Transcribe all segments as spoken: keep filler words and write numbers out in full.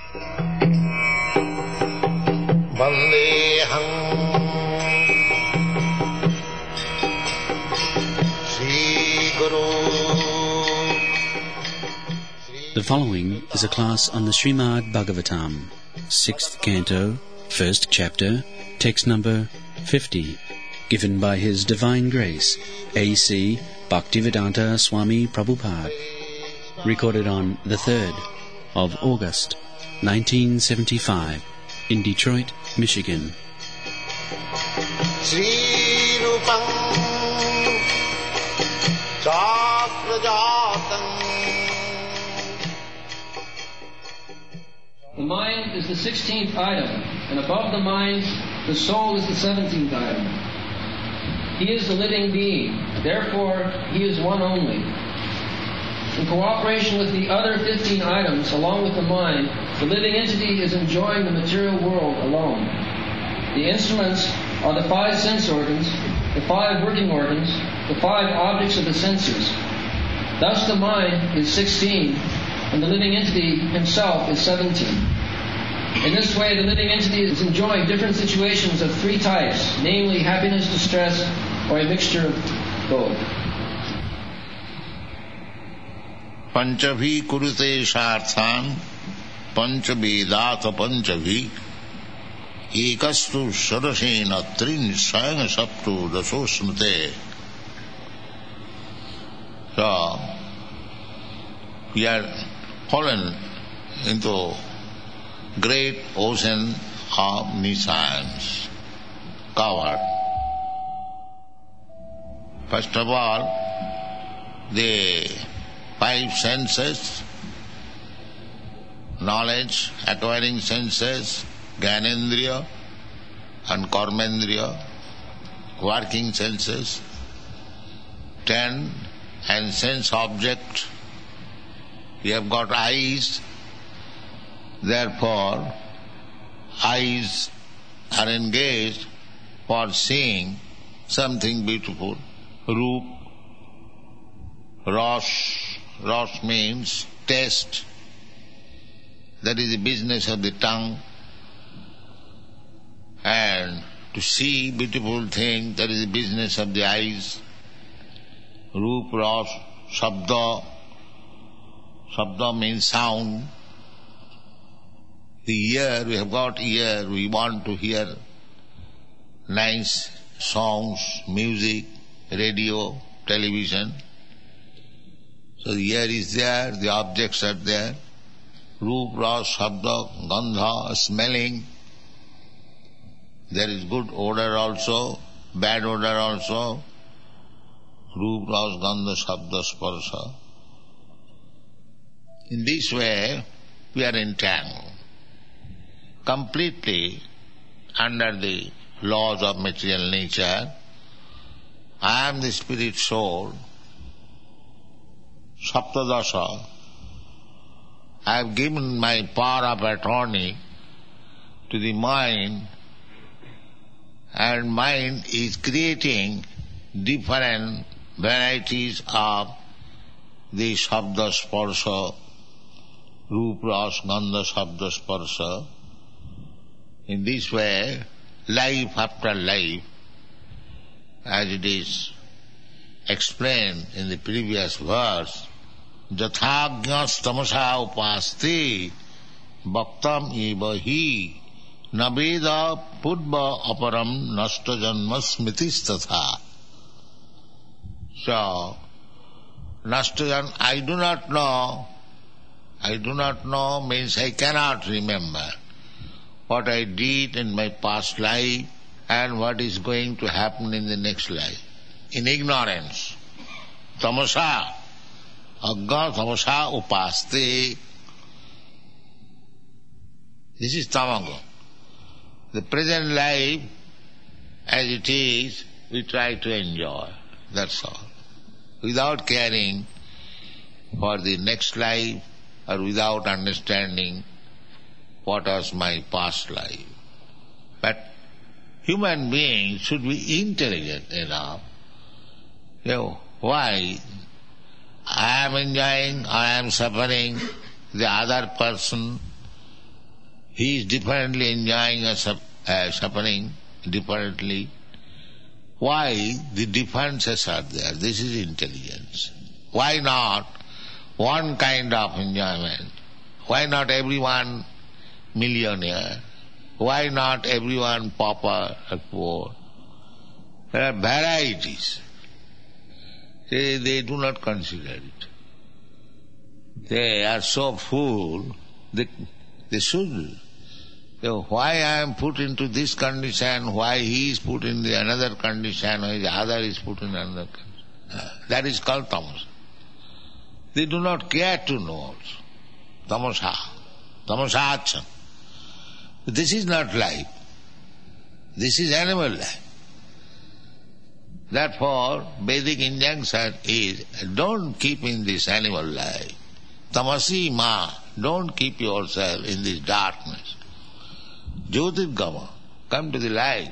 Vandeham Sri Guru. The following is a class on the Srimad Bhagavatam, sixth canto, first chapter, text number fifty, given by His Divine Grace, A C Bhaktivedanta Swami Prabhupada, recorded on the third of August, nineteen seventy-five, in Detroit, Michigan. Sri Rupam Chakrajatam. The mind is the sixteenth item, and above the mind, the soul is the seventeenth item. He is the living being, therefore he is one only. In cooperation with the other fifteen items, along with the mind, the living entity is enjoying the material world alone. The instruments are the five sense organs, the five working organs, the five objects of the senses. Thus the mind is sixteen, and the living entity himself is seventeen. In this way, the living entity is enjoying different situations of three types, namely happiness, distress, or a mixture of both. Panchavi kurute sharthan panchavedata panchavi ekastu sarasena trin sayang saptu dasosmate. So, we are fallen into great ocean of omniscience, covered. First of all, the five senses, knowledge, acquiring senses, Gyanendriya and Karmendriya, working senses, ten, and sense object. We have got eyes, therefore eyes are engaged for seeing something beautiful. Roop, Rosh, Rosh means taste. That is the business of the tongue. And to see beautiful things, that is the business of the eyes. Roop, Rosh, Shabda. Shabda means sound. The ear, we have got ear, we want to hear nice songs, music, radio, television. So the ear is there, the objects are there. Roop, Ras, Shabda, Gandha, smelling. There is good odor also, bad odor also. Roop, Ras, Gandha, Shabda, Sparsha. In this way, we are entangled, completely under the laws of material nature. I am the spirit soul, Saptadasha. I have given my power of attorney to the mind, and mind is creating different varieties of the Shabda Sparsha, Roop, Ras, Gandha, Shabda, Sparsha. In this way, life after life, as it is explained in the previous verse, Jathagnyas tamasa upasti bhaktam eva hi naveda purva aparam nasta janma smitistatha. So, Nastajan, I do not know, I do not know means I cannot remember what I did in my past life and what is going to happen in the next life. In ignorance. Tamasa, agga tamasa upaste. This is tamago. The present life, as it is, we try to enjoy. That's all. Without caring for the next life or without understanding what was my past life. But human beings should be intelligent enough. You know, why I am enjoying, I am suffering, the other person he is differently enjoying a, su- a suffering, differently. Why the differences are there? This is intelligence. Why not one kind of enjoyment? Why not everyone millionaire? Why not everyone pauper or poor? There are varieties. They, they do not consider it. They are so full, they, they should. So why I am put into this condition, why he is put in the another condition, why the other is put in another condition. That is called tamasa. They do not care to know also. Tamasa. Tamasachan. This is not life. This is animal life. Therefore, Vedic injunction is, don't keep in this animal life. Tamasi ma, don't keep yourself in this darkness. Jyotirgama, come to the light.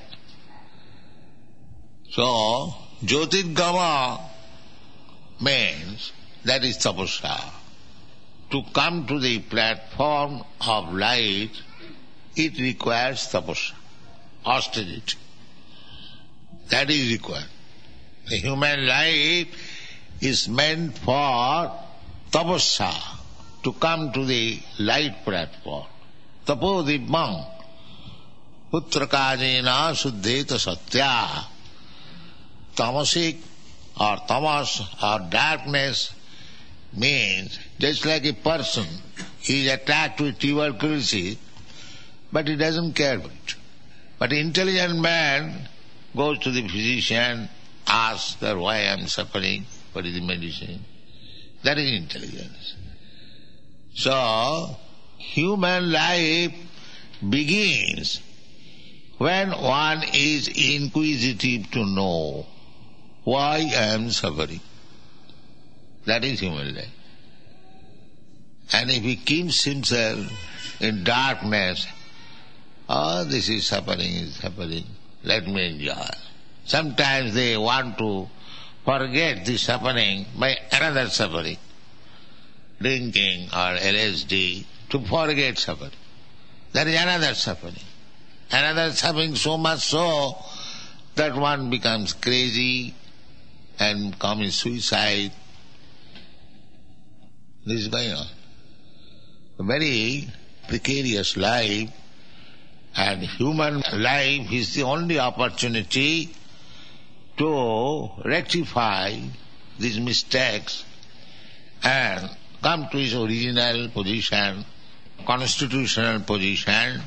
So, Jyotirgama means, that is tapasya. To come to the platform of light, it requires tapasya, austerity. That is required. The human life is meant for tapasya, to come to the light platform. Tapodipam, putrakajena suddheta satya. Tamasic or tamas or darkness means just like a person, he is attacked with tuberculosis, but he doesn't care for it. But intelligent man goes to the physician, asks that why I am suffering, what is the medicine. That is intelligence. So, human life begins when one is inquisitive to know why I am suffering. That is human life. And if he keeps himself in darkness, oh, this is suffering, is suffering, let me enjoy. Sometimes they want to forget the suffering by another suffering, drinking or L S D, to forget suffering. That is another suffering. Another suffering so much so that one becomes crazy and commits suicide. This is going on. A very precarious life, and human life is the only opportunity to rectify these mistakes and come to his original position. Constitutional position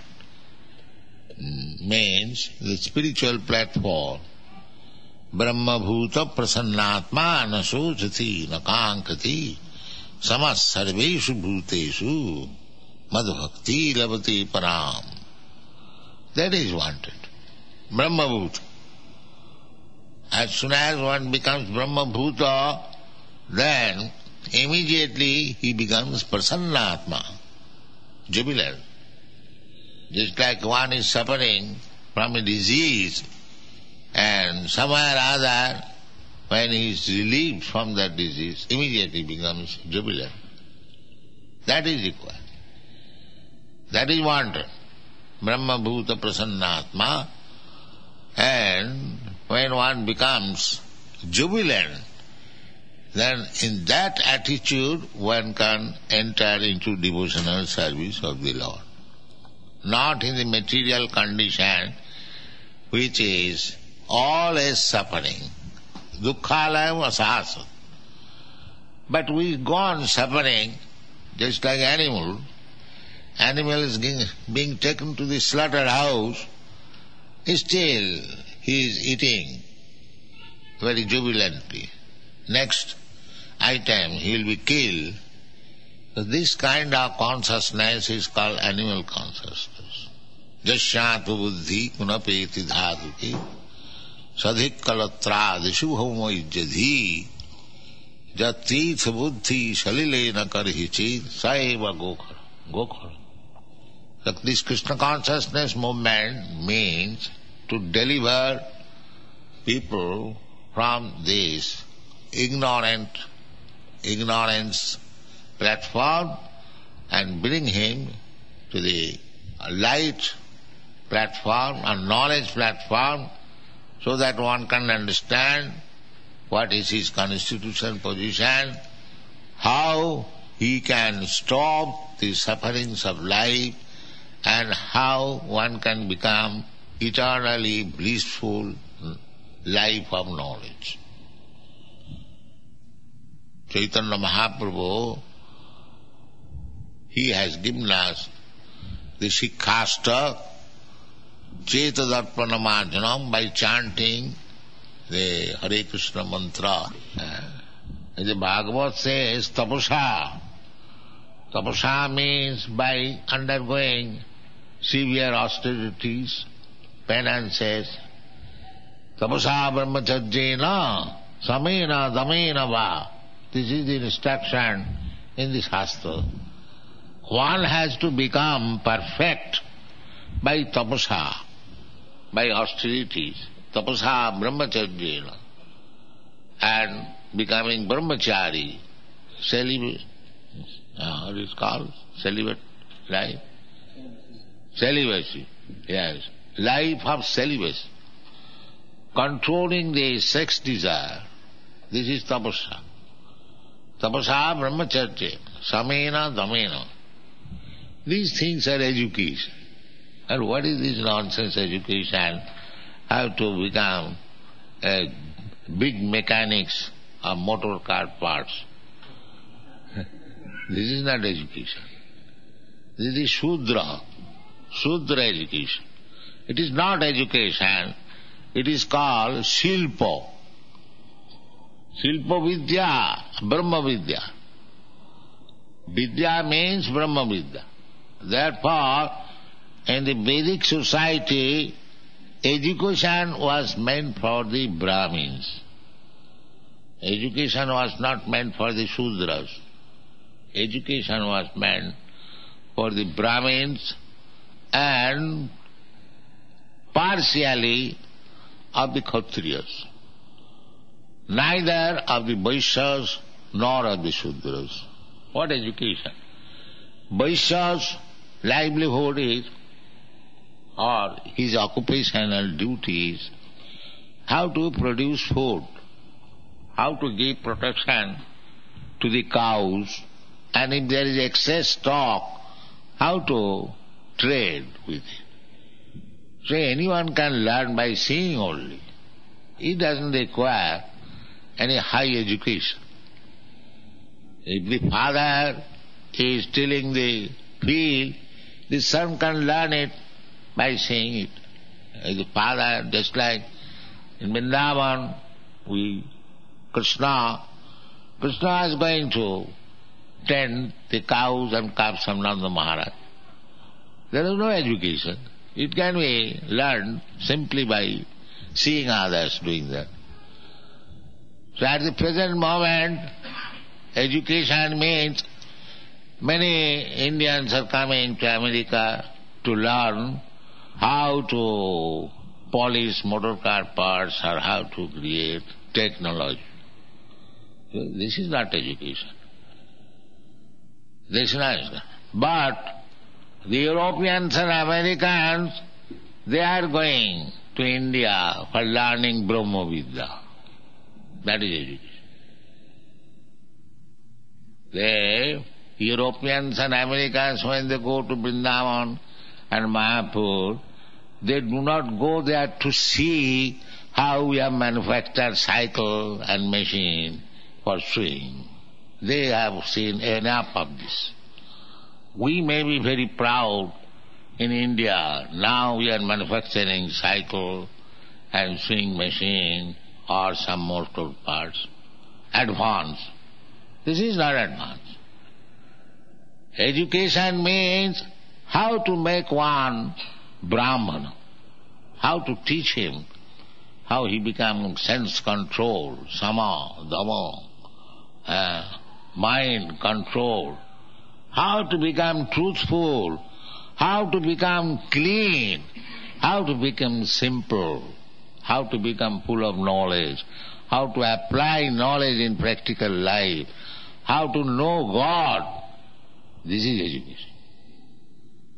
means the spiritual platform. Brahma bhuta prasannatma na sochati na kankati samas sarveshu bhuteshu madhbhakti lavati param. That is wanted. Brahma bhuta. As soon as one becomes Brahma bhuta, then immediately he becomes prasannatma, jubilant. Just like one is suffering from a disease, and somewhere or other, when he is relieved from that disease, immediately becomes jubilant. That is required. That is wanted. Brahma bhuta prasannatma. And when one becomes jubilant, then in that attitude one can enter into devotional service of the Lord. Not in the material condition which is always suffering. Dukkhalayam asasa. But we go on suffering just like animal. Animal is being taken to the slaughterhouse, still he is eating very jubilantly. Next item he will be killed. So this kind of consciousness is called animal consciousness. Jasyatu buddhi kunapeti dhatuki sadhik kalatrādishu homo ijjadhi jatītha buddhi salilena karhichit saeva gokhara. Gokhara. So this Krishna consciousness movement means to deliver people from this ignorant, ignorance platform and bring him to the a light platform, a knowledge platform, so that one can understand what is his constitutional position, how he can stop the sufferings of life, and how one can become eternally blissful life of knowledge. Chaitanya Mahaprabhu, he has given us the Shikhasta, Chetadarpana Marjanam, by chanting the Hare Krishna mantra. The Bhagavad says tapasa. Tapasa means by undergoing severe austerities, penances. Tapasa brahmacharjena samena damena va. This is the instruction in the Shastra. One has to become perfect by tapasa, by austerities. Tapasa brahmacharjena. And becoming brahmachari, celibate, uh, what is called? Celibate life? Celibacy, yes. Life of celibacy. Controlling the sex desire. This is tapasa. Tapasa brahmacharya, samena damena. These things are education. And what is this nonsense education? How to become a big mechanics of motor car parts. This is not education. This is Shudra. Shudra education. It is not education. It is called Shilpa. Shilpa Vidya, Brahma Vidya. Vidya means Brahma Vidya. Therefore, in the Vedic society, education was meant for the Brahmins. Education was not meant for the Shudras. Education was meant for the Brahmins and partially of the Kshatriyas. Neither of the Vaishyas nor of the Shudras. What education? Vaishyas' livelihood is, or his occupational duties, how to produce food, how to give protection to the cows, and if there is excess stock, how to trade with it. So anyone can learn by seeing only. It doesn't require any high education. If the father is tilling the field, the son can learn it by seeing it. If the father, just like in Vrindavan, we, Krishna, Krishna is going to tend the cows and calves of Nanda Maharaj. There is no education. It can be learned simply by seeing others doing that. So at the present moment, education means many Indians are coming to America to learn how to polish motor car parts or how to create technology. So this is not education. This is not. But the Europeans and Americans, they are going to India for learning Brahma Vidya. That is education. The Europeans and Americans, when they go to Vrindavan and Mayapur, they do not go there to see how we have manufactured cycle and machine for sewing. They have seen enough of this. We may be very proud in India. Now we are manufacturing cycle and sewing machine or some motor parts. Advanced. This is not advanced. Education means how to make one Brahmana, how to teach him how he becomes sense control, sama, dhamma, uh, mind control, how to become truthful, how to become clean, how to become simple, how to become full of knowledge, how to apply knowledge in practical life, how to know God. This is education.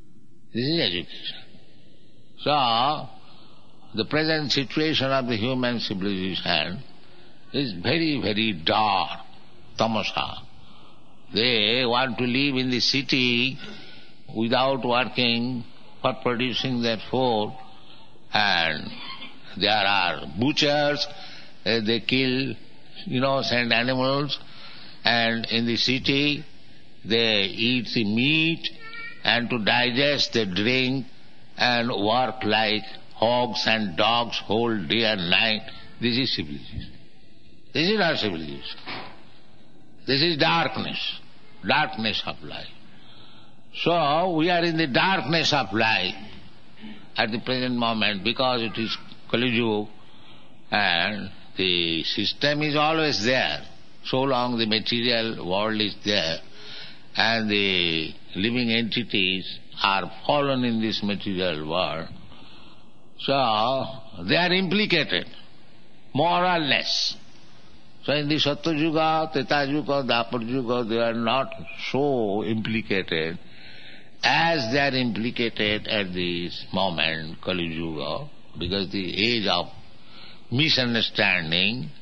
This is education. So, the present situation of the human civilization is very, very dark, tamasa. They want to live in the city without working for producing their food, and there are butchers, uh, they kill innocent animals, and in the city they eat the meat, and to digest they drink and work like hogs and dogs whole day and night. This is civilization. This is not civilization. This is darkness, darkness of life. So we are in the darkness of life at the present moment because it is Kali Yuga and the system is always there. So long the material world is there and the living entities are fallen in this material world, so they are implicated, more or less. So in the Satya Yuga, Treta Yuga, Dwapar Yuga, they are not so implicated as they are implicated at this moment, Kali Yuga, because the age of misunderstanding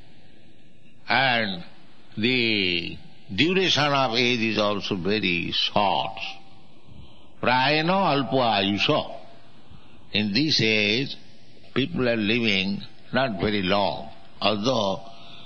and the duration of age is also very short. Prayano alpa ayusha. In this age, people are living not very long, although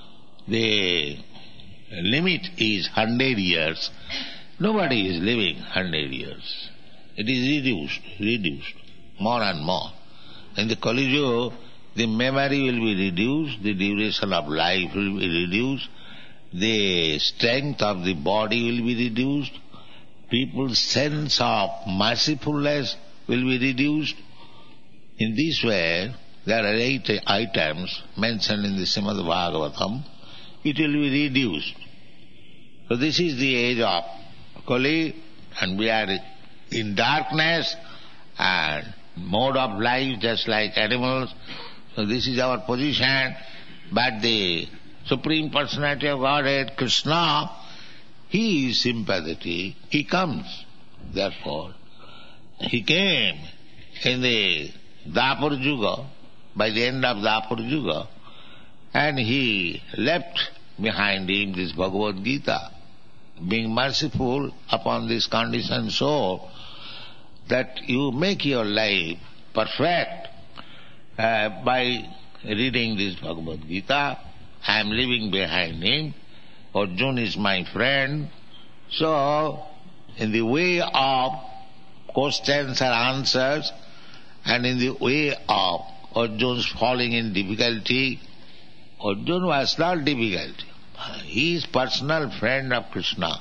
the limit is hundred years. Nobody is living hundred years. It is reduced, reduced, more and more. In the Kali Yuga, the memory will be reduced, the duration of life will be reduced, the strength of the body will be reduced, people's sense of mercifulness will be reduced. In this way, there are eight items mentioned in the Srimad Bhagavatam. It will be reduced. So this is the age of Kali, and we are in darkness and mode of life just like animals. So this is our position. But the Supreme Personality of Godhead, Krishna, he is sympathetic. He comes. Therefore, he came in the Dwapar Yuga, by the end of Dwapar Yuga, and he left behind him this Bhagavad Gita, being merciful upon this conditioned soul that you make your life perfect uh, by reading this Bhagavad Gita. I am leaving behind him. Arjuna is my friend. So, in the way of questions and answers, and in the way of Arjuna's falling in difficulty, Arjuna was not difficult. He is personal friend of Krishna.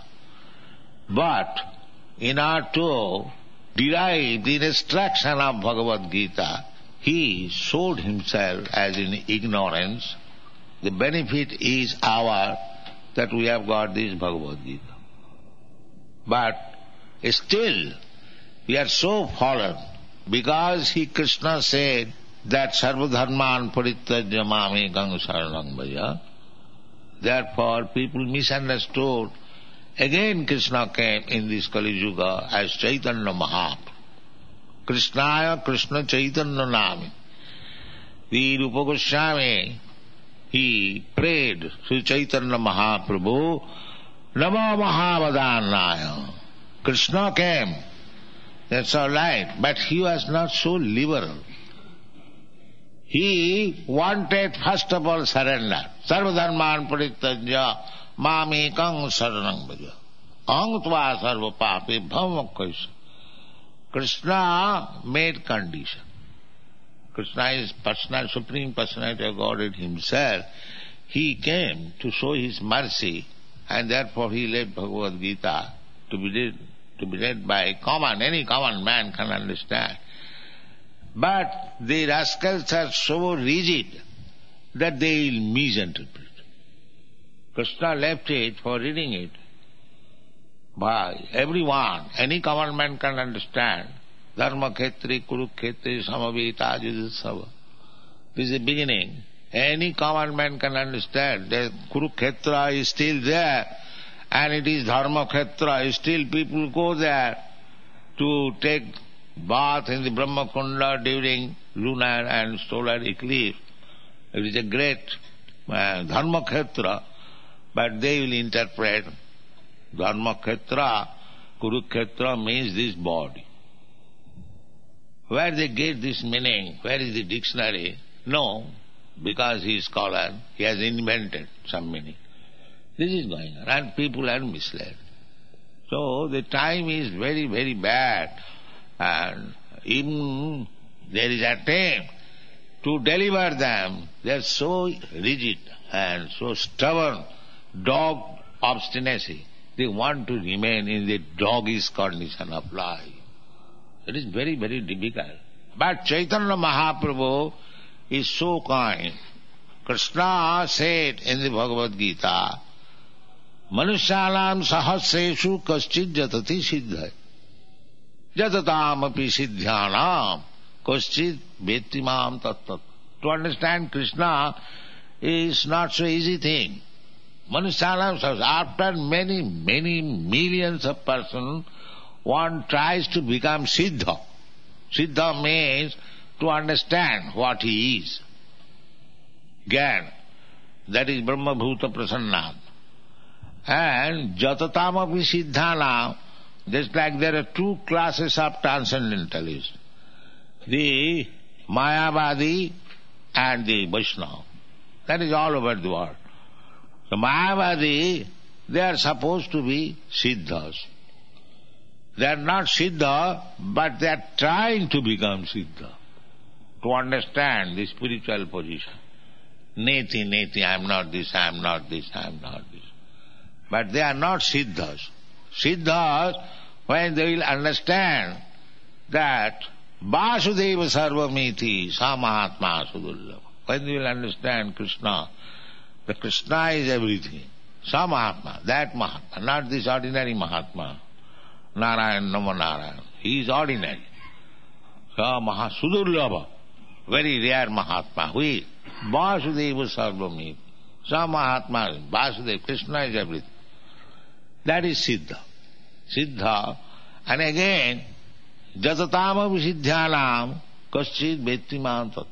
But in order to derive the instruction of Bhagavad Gita, he showed himself as in ignorance. The benefit is our that we have got this Bhagavad Gita. But still, we are so fallen because he, Krishna, said that Sarva Dharman Parityajya Mamekam Saranam Bhaja. Therefore, people misunderstood. Again Krishna came in this Kali Yuga as Chaitanya Mahaprabhu. Krishnaya Krishna Chaitanya Nami. The Rupa Goswami, he prayed Sri Chaitanya Mahaprabhu, Namo Mahavadannaya. Krishna came. That's all right. But he was not so liberal. He wanted first of all surrender. Sarva dharman parityajya mamekam saranam bhaja. Aham tva sarva pape bhavamokkhaisa. Krishna made condition. Krishna is personal, Supreme Personality of Godhead himself. He came to show his mercy, and therefore he left Bhagavad Gita to be read, to be read by common, any common man can understand. But the rascals are so rigid that they will misinterpret. Krishna left it for reading it by everyone. Any common man can understand. Dharma khetri kurukhetri samaveta judasava. This is the beginning. Any common man can understand that Kurukshetra is still there and it is Dharma Khetra. Still people go there to take bath in the Brahma Kunda during lunar and solar eclipse. It is a great uh, Dharma Khetra, but they will interpret Dharma Khetra, Kurukshetra means this body. Where they get this meaning, where is the dictionary? No, because he is scholar, he has invented some meaning. This is going on, and people are misled. So the time is very, very bad, and even there is attempt to deliver them. They are so rigid and so stubborn, dog obstinacy. They want to remain in the doggish condition of life. It is very, very difficult. But Chaitanya Mahaprabhu is so kind. Krishna said in the Bhagavad Gita, Manusyanam sahasreshu kaschid jatati siddhai. Jatatam api siddhyanam kaschid vettimam tattat. To understand Krishna is not so easy thing. Manusyanam sahasreshu, after many, many millions of persons, one tries to become siddha. Siddha means to understand what he is. Gyan, that is Brahma Bhuta Prasannam. And Jatatamapi Siddhana, just like there are two classes of transcendentalists, the Mayavadi and the Vaishnava. That is all over the world. The Mayavadi, they are supposed to be Siddhas. They are not Siddha, but they are trying to become Siddha, to understand the spiritual position. Neti, neti, I am not this, I am not this, I am not this. But they are not Siddhas. Siddhas, when they will understand that Vasudeva Sarvamiti, Sa Mahatma Sudullabha. When they will understand Krishna, the Krishna is everything. Sa Mahatma, that Mahatma, not this ordinary Mahatma. Narayan, Namo Narayan. He is ordinary. Sa Mahasudullabha, very rare Mahatma. Who is? Vasudeva Sarvamiti. Sa Mahatma, Vasudeva, Krishna is everything. That is Siddha. Siddha. And again, Jatatama Visiddhyanam Kaschid Vettimam Tat.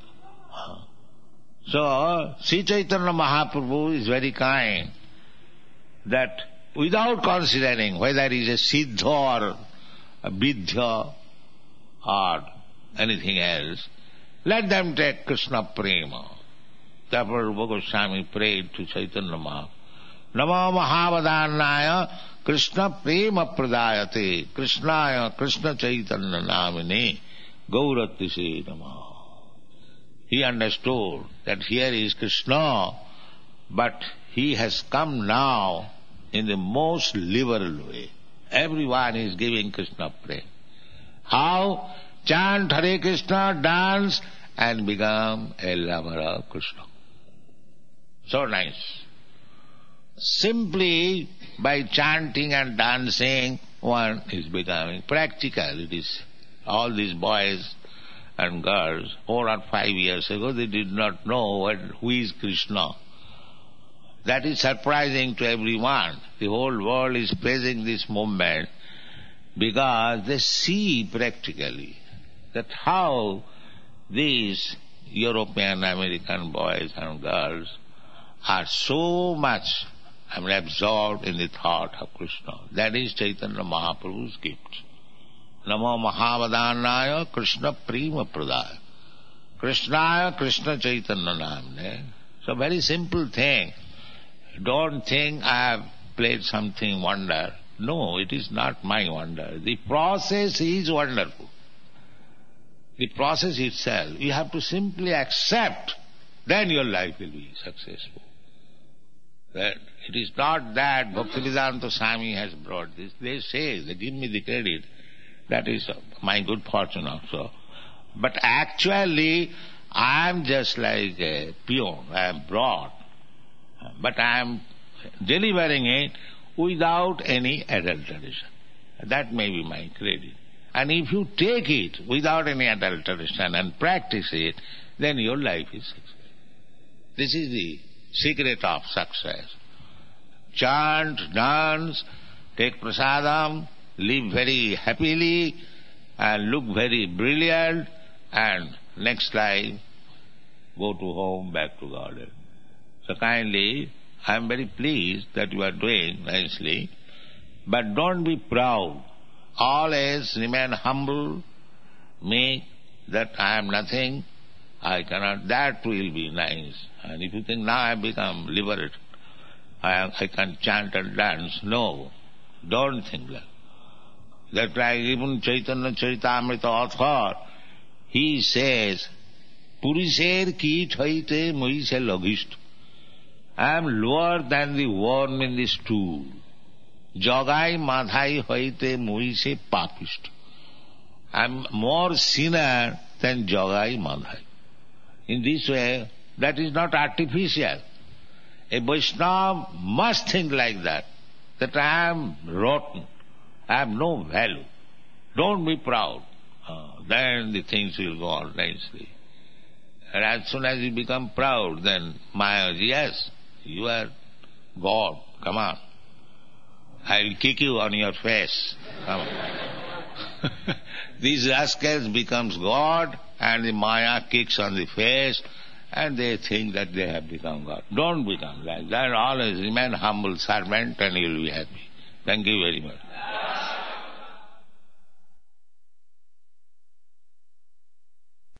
So, Sri Chaitanya Mahaprabhu is very kind that without considering whether he is a Siddha or a Vidya or anything else, let them take Krishna Prema. Therefore Rupa Goswami prayed to Chaitanya Mahaprabhu. Namo Mahavadannaya Krishna Prema Pradayate Krishnaya Krishna Chaitanya Namine Gauratise Namaha. He understood that here is Krishna, but he has come now in the most liberal way. Everyone is giving Krishna praise. How? Chant Hare Krishna, dance, and become a lover of Krishna. So nice. Simply by chanting and dancing, one is becoming practical. It is all these boys and girls, four or five years ago, they did not know what, who is Krishna. That is surprising to everyone. The whole world is praising this movement because they see practically that how these European, American boys and girls are so much I mean, absorbed in the thought of Krishna. That is Chaitanya Mahaprabhu's gift. Namo Mahavadannaya Krishna Prema Pradaya. Krishnaya Krishna Chaitanya Namne. So very simple thing. Don't think I have played something wonder. No, it is not my wonder. The process is wonderful. The process itself, you have to simply accept, then your life will be successful. That it is not that Bhaktivedanta Swami has brought this. They say, they give me the credit. That is my good fortune also. But actually, I am just like a peon. I am brought. But I am delivering it without any adulteration. That may be my credit. And if you take it without any adulteration and practice it, then your life is successful. This is the secret of success. Chant, dance, take prasadam, live very happily, and look very brilliant, and next life go to home, back to garden. So kindly, I am very pleased that you are doing nicely, but don't be proud. Always remain humble, make that I am nothing, I cannot, that will be nice. And if you think now I have become liberated, I, I can chant and dance, no, don't think that. That like even Chaitanya Charitamrita author, he says, Purisher kit haite moise logist. I am lower than the worm in the stool. Jagai madhai haite moise papist. I am more sinner than Jagai madhai. In this way, that is not artificial. A Vaishnava must think like that, that I am rotten, I have no value. Don't be proud. Uh, then the things will go on nicely. And as soon as you become proud, then Maya, yes, you are God, come on. I will kick you on your face. Come on. These rascals becomes God, and the Maya kicks on the face, and they think that they have become God. Don't become like that. Always remain humble servant and you will be happy. Thank you very much.